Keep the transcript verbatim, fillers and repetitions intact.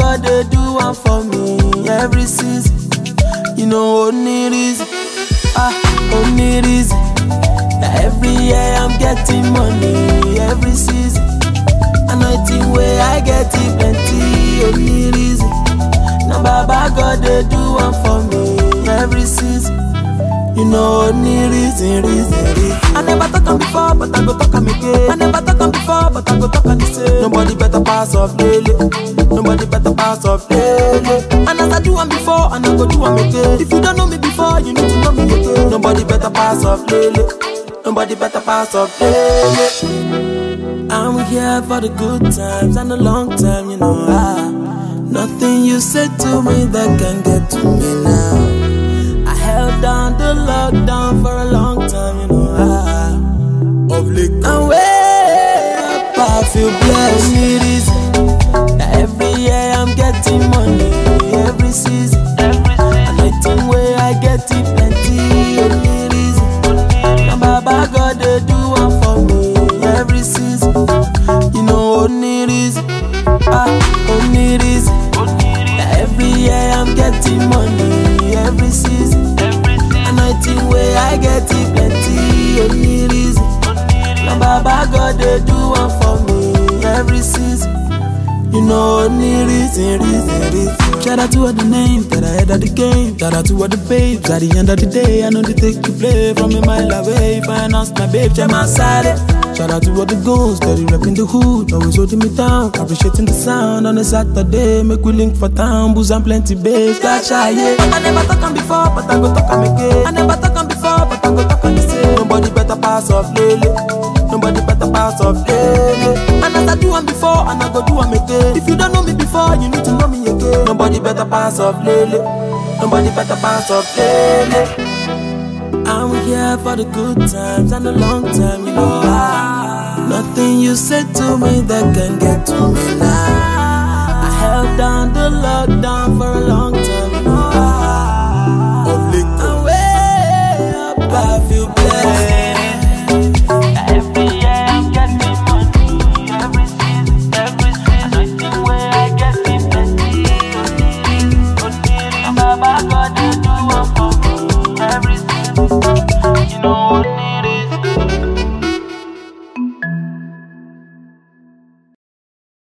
God they do one for me every season. You know only reason, ah, only reason. Now every year I'm getting money every season. Anointing way I get it plenty, only reason. Now Baba God they do one for me every season. You know only reason, reason, reason. I never talk on before, but I go talk on again. I never talk on before, but I go talk on the same. Nobody better pass off daily. Nobody better pass off daily. And as I do one before, and I go do one again. If you don't know me before, you need to know me again. Nobody better pass off daily. Nobody better pass off daily. I'm here for the good times and the long time, you know. Ah, nothing you said to me that can get to me now. I held down the lockdown for a long time, you know. Ah, of late, and way up, I feel blessed. Only reason, that every year I'm getting money, every season. Anointing way I get it plenty, only reason. Now Baba God they do one for me every season. You know only reason, ah, only reason. That every year I'm getting money every season. Anointing way I get it plenty, only reason. Now Baba God they do one for me every season. You know only reason, reason, reason. Shout out to all the names that I had at the game. Shout out to all the babes at the end of the day. I know they take you play from a mile away. If I announce my babe, check my side. Shout out to all the goons that they repping the hood, always holding me down, appreciating the sound on a Saturday. Make we link for town, booze and plenty babes like shy, yeah. But I never talk on before, but I go talk on again. I never talk on before, but I go talk on the same. Nobody better pass off lately. Nobody better pass off lately. And as I do one before, and I go do one again. If you don't know me before, you need to know me again. Nobody better pass off lately. Nobody better pass off lately. I'm here for the good times and the long time, you know. Ah, nothing you said to me that can get to me now. I held down the lockdown for a long